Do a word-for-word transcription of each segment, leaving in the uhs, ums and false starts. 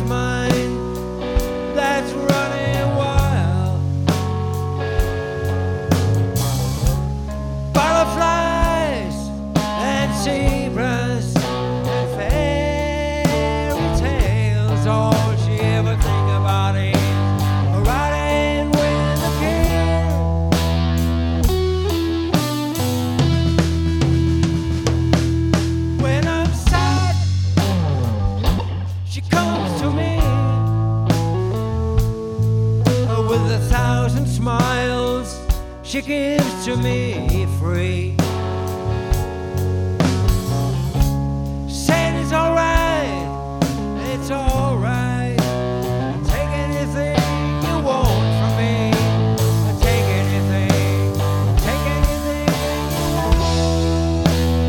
mind that's running wild. Butterflies and zebras and fairy tales. All she ever think about is riding with the king. When I'm sad, she comes to me with a thousand smiles she gives to me free. Said it's alright, it's alright. Take anything you want from me. Take anything, take anything you want.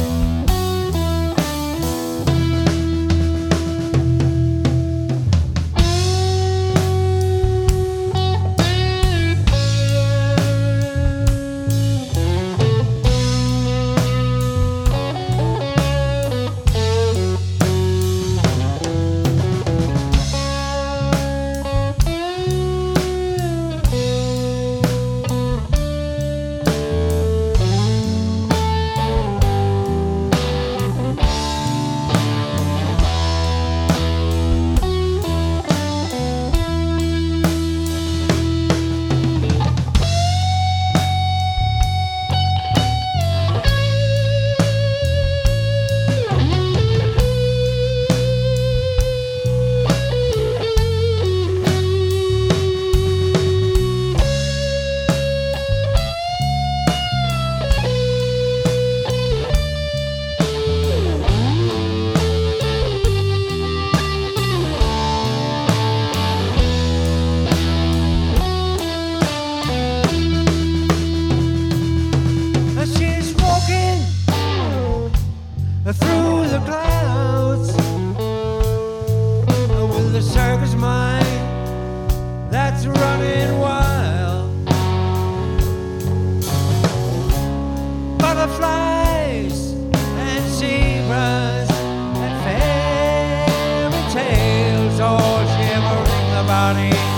She's walking through the clouds with a circus mind that's running wild. Butterflies and zebras and fairy tales. All she ever thinks about is